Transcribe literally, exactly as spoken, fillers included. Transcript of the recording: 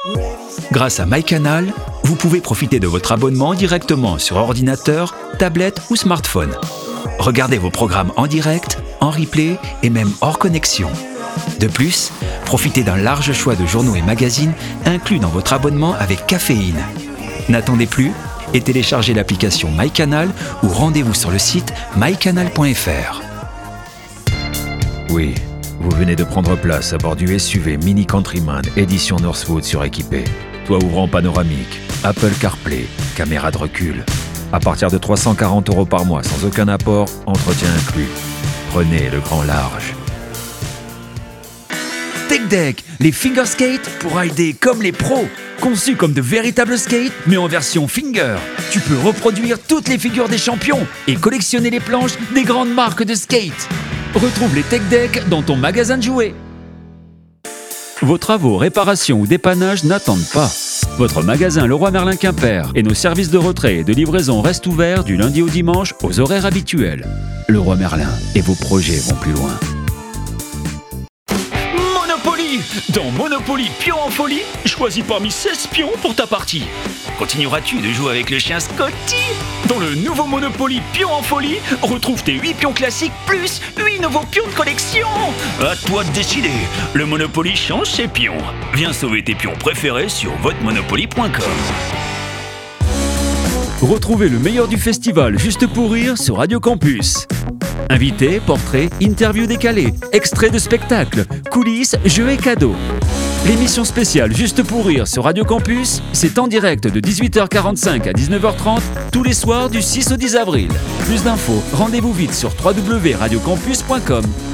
Grâce à MyCanal, vous pouvez profiter de votre abonnement directement sur ordinateur, tablette ou smartphone. Regardez vos programmes en direct, en replay et même hors connexion. De plus, profitez d'un large choix de journaux et magazines inclus dans votre abonnement avec caféine. N'attendez plus et téléchargez l'application MyCanal ou rendez-vous sur le site my canal point f r. Oui, vous venez de prendre place à bord du S U V Mini Countryman édition Northwood suréquipé. Toit ouvrant panoramique, Apple CarPlay, caméra de recul. À partir de trois cent quarante euros par mois sans aucun apport, entretien inclus. Prenez le grand large. TechDeck, les finger skates pour rider comme les pros. Conçus comme de véritables skates, mais en version finger. Tu peux reproduire toutes les figures des champions et collectionner les planches des grandes marques de skate. Retrouve les TechDeck dans ton magasin de jouets. Vos travaux, réparations ou dépannages n'attendent pas. Votre magasin Leroy Merlin Quimper et nos services de retrait et de livraison restent ouverts du lundi au dimanche aux horaires habituels. Leroy Merlin et vos projets vont plus loin. Monopoly. Dans Monopoly Pion en folie, choisis parmi seize pions pour ta partie. Continueras-tu de jouer avec le chien Scotty? Dans le nouveau Monopoly Pion en folie, retrouve tes huit pions classiques plus huit nouveaux pions de collection. À toi de décider, le Monopoly change ses pions. Viens sauver tes pions préférés sur vote monopoly point com. Retrouvez le meilleur du festival Juste pour rire sur Radio Campus. Invités, portraits, interviews décalées, extraits de spectacles, coulisses, jeux et cadeaux. L'émission spéciale Juste pour rire sur Radio Campus, c'est en direct de dix-huit heures quarante-cinq à dix-neuf heures trente tous les soirs du six au dix avril. Plus d'infos, rendez-vous vite sur w w w point radio campus point com.